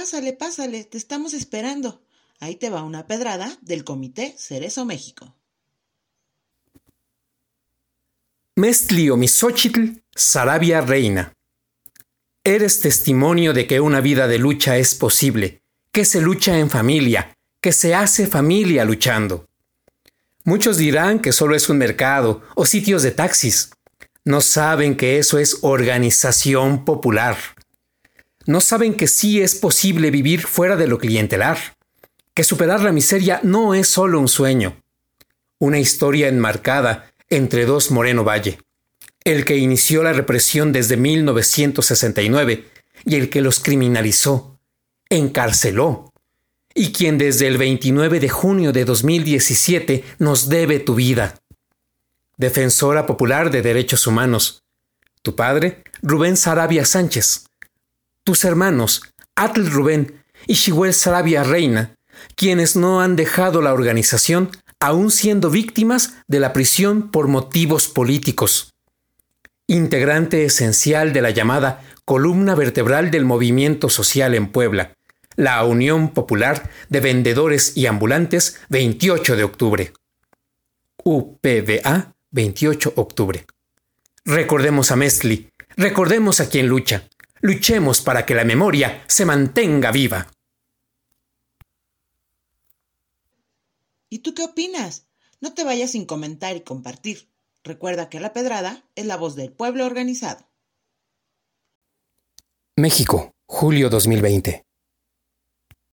Pásale, pásale, te estamos esperando. Ahí te va una pedrada del Comité Cerezo México. Mestli Omisóchitl, Sarabia Reina. Eres testimonio de que una vida de lucha es posible, que se lucha en familia, que se hace familia luchando. Muchos dirán que solo es un mercado o sitios de taxis. No saben que eso es organización popular. No saben que sí es posible vivir fuera de lo clientelar, que superar la miseria no es solo un sueño, una historia enmarcada entre dos Moreno Valle, el que inició la represión desde 1969 y el que los criminalizó, encarceló, y quien desde el 29 de junio de 2017 nos debe tu vida. Defensora popular de derechos humanos. Tu padre, Rubén Sarabia Sánchez. Tus hermanos, Atl Rubén y Xihuel Sarabia Reina, quienes no han dejado la organización aún siendo víctimas de la prisión por motivos políticos. Integrante esencial de la llamada columna vertebral del movimiento social en Puebla, la Unión Popular de Vendedores y Ambulantes, 28 de octubre. UPVA, 28 de octubre. Recordemos a Mestli, recordemos a quien lucha. Luchemos para que la memoria se mantenga viva. ¿Y tú qué opinas? No te vayas sin comentar y compartir. Recuerda que La Pedrada es la voz del pueblo organizado. México, julio 2020.